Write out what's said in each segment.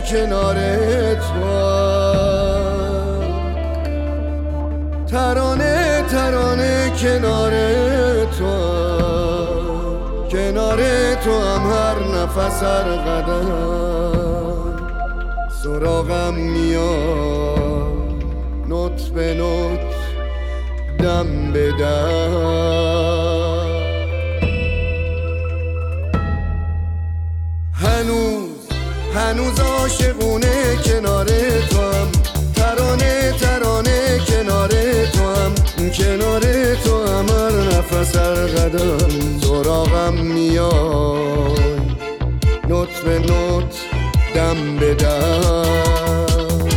کنار تو، ترانه ترانه کنار تو، کنار تو هم هر نفس هر قدم سراغم میاد، نوت به نوت دم به دم. هنوز عاشقونه کنار تو هم، ترانه ترانه کنار تو هم، کنار تو هم هر نفس هر قدم سراغم میای، نوت به نوت دم به دم.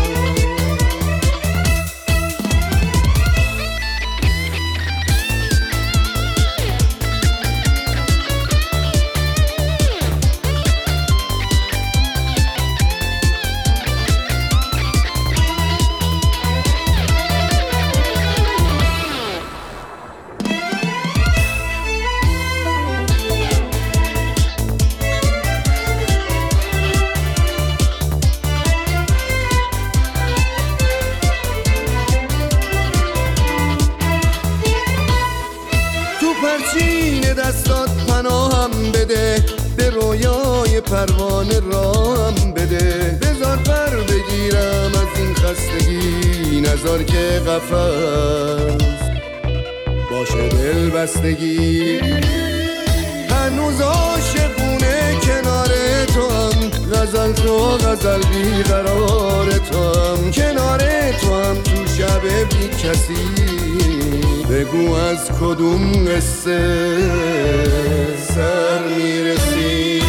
پرچین دستات پناهم بده، به رویای پروانه راهم بده، بذار پر بگیرم از این خستگی، نذار که قفس باشه دل بستگی. هنوز عاشقونه کنار تو هم، غزل تو غزل بی قرار تو هم، کنار تو هم تو شب بی کسی، بگو از کدوم قصه سر میرسی.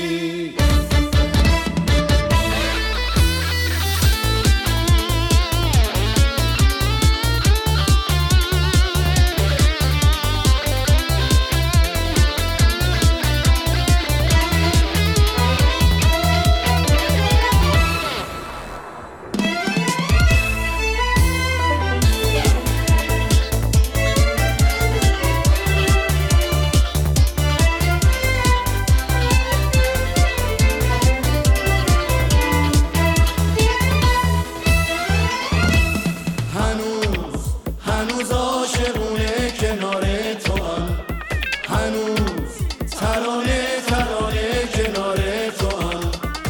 هنوز عاشقونه کنار تو هم، هنوز ترانه ترانه کنار تو هم،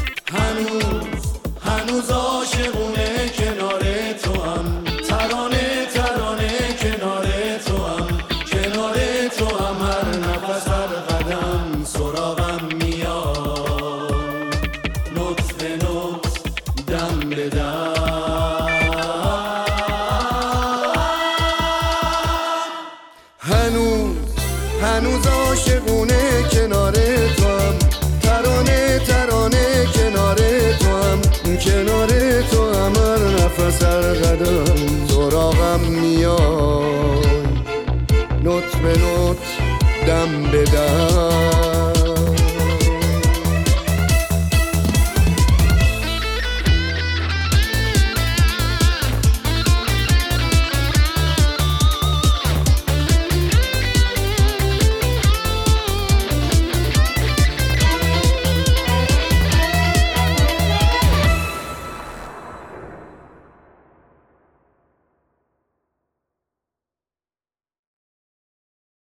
هنوز عاشقونه کنار تو هم، ترانه ترانه کنار تو هم، کنار تو هم هر نفس هر قدم سراغم میاد، نوت به نوت دم به دم. هنوز عاشقونه کنار تو هم، ترانه ترانه کنار تو هم، کنار تو هم هر نفس هر قدم سراغم میای، نوت به نوت دم به دم.